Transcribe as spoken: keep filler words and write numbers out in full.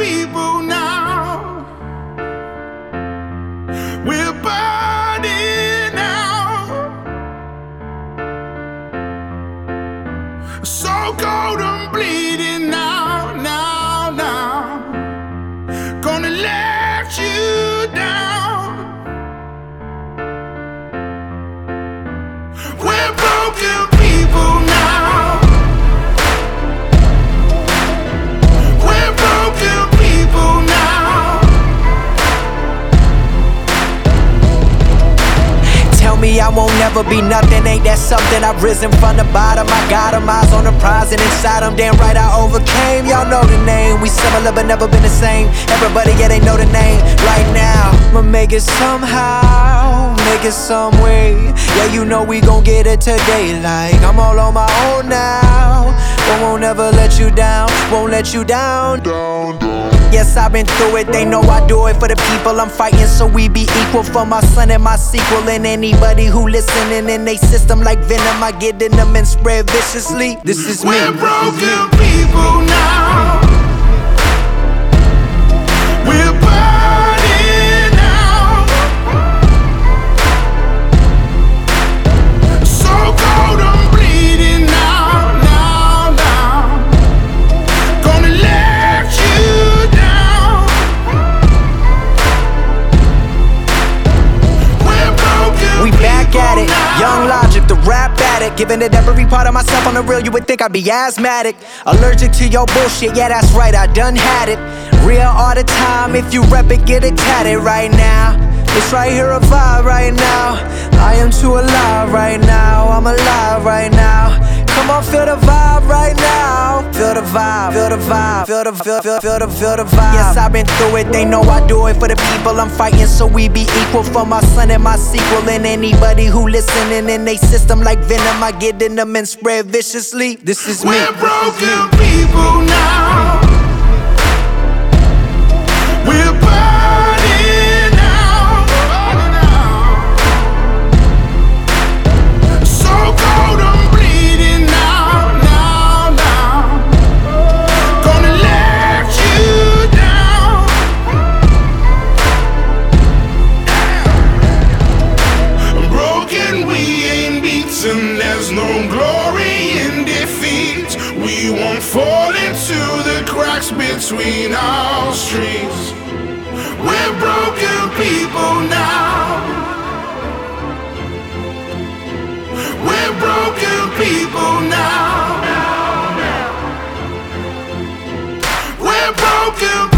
people now. We're burning out, so cold and bleeding now, now, now. Gonna let you down. We're broken people now. We're broken people now. Tell me I won't never be nothing, ain't that something? I've risen from the bottom, I got 'em, eyes on the prize and inside 'em. Damn right I overcame, y'all know the name. We similar but never been the same. Everybody, yeah, they know the name. Right now, I'ma make it somehow, make it some way. Yeah, you know we gon' get it today. Like, I'm all on my own now, but won't ever let you down, won't let you down, down, down. Yes, I've been through it, they know I do it for the people I'm fighting, so we be equal for my son and my sequel. And anybody who listening in they system like venom, I get in them and spread viciously. This is me. We're broken people now. We're burning out, so cold and bleeding now, now, now. Gonna let you down. We're broken We back at it, people Young now. Logic, the rap addict. Giving it every part of myself on the real, you would think I'd be asthmatic. Allergic to your bullshit, yeah that's right, I done had it. Real all the time, if you rep it, get it tatted right now. It's right here, a vibe right now. I am too alive right now, I'm alive right now. Come on, feel the vibe right now. Feel the vibe, feel the vibe, feel the, feel, feel, feel the, feel the vibe. Yes, I've been through it, they know I do it for the people I'm fighting, so we be equal for my son and my sequel. And anybody who listening in they system like venom, I get in them and spread viciously. This is me. We're broken people now. We're burning out, so cold and bleeding now, now, now. Gonna let you down. Broken, we ain't beaten. There's no glory in defeat. We won't fall into the cracks between our streets. We're broken people now. We're broken people now. We're broken